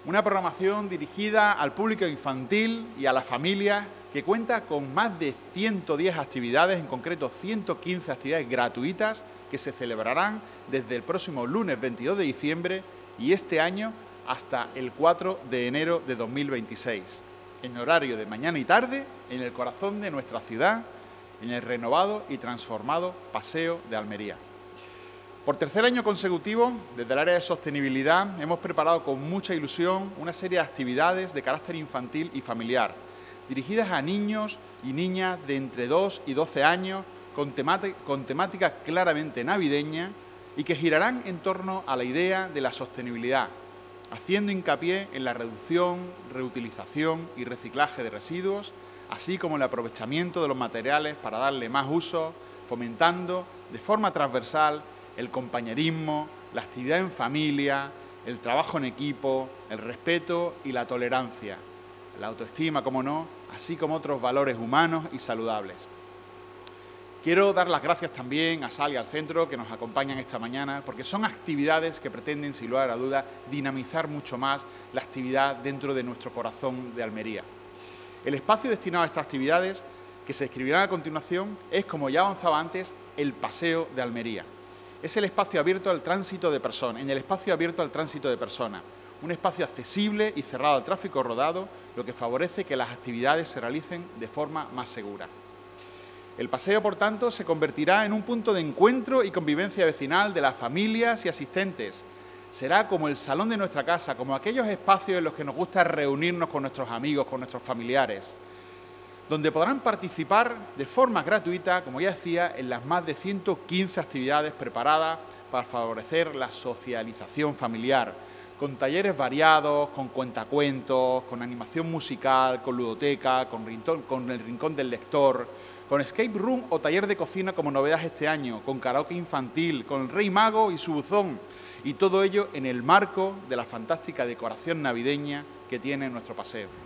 Una programación dirigida al público infantil y a las familias que cuenta con más de 110 actividades, en concreto 115 actividades gratuitas que se celebrarán desde el próximo lunes 22 de diciembre y este año hasta el 4 de enero de 2026, en horario de mañana y tarde, en el corazón de nuestra ciudad, en el renovado y transformado Paseo de Almería. Por tercer año consecutivo, desde el área de sostenibilidad, hemos preparado con mucha ilusión una serie de actividades de carácter infantil y familiar, dirigidas a niños y niñas de entre 2 y 12 años, con temática claramente navideña y que girarán en torno a la idea de la sostenibilidad, haciendo hincapié en la reducción, reutilización y reciclaje de residuos, así como el aprovechamiento de los materiales para darle más uso, fomentando de forma transversal el compañerismo, la actividad en familia, el trabajo en equipo, el respeto y la tolerancia, la autoestima, como no, así como otros valores humanos y saludables. Quiero dar las gracias también a Sal y al centro que nos acompañan esta mañana, porque son actividades que pretenden, sin lugar a dudas, dinamizar mucho más la actividad dentro de nuestro corazón de Almería. El espacio destinado a estas actividades, que se describirán a continuación, es, como ya avanzaba antes, el Paseo de Almería. Es el espacio abierto al tránsito de personas, un espacio accesible y cerrado al tráfico rodado, lo que favorece que las actividades se realicen de forma más segura. El paseo, por tanto, se convertirá en un punto de encuentro y convivencia vecinal de las familias y asistentes. Será como el salón de nuestra casa, como aquellos espacios en los que nos gusta reunirnos con nuestros amigos, con nuestros familiares, donde podrán participar de forma gratuita, como ya decía, en las más de 115 actividades preparadas para favorecer la socialización familiar, con talleres variados, con cuentacuentos, con animación musical, con ludoteca, con el rincón del lector, con escape room o taller de cocina como novedad este año, con karaoke infantil, con el Rey Mago y su buzón, y todo ello en el marco de la fantástica decoración navideña que tiene nuestro paseo.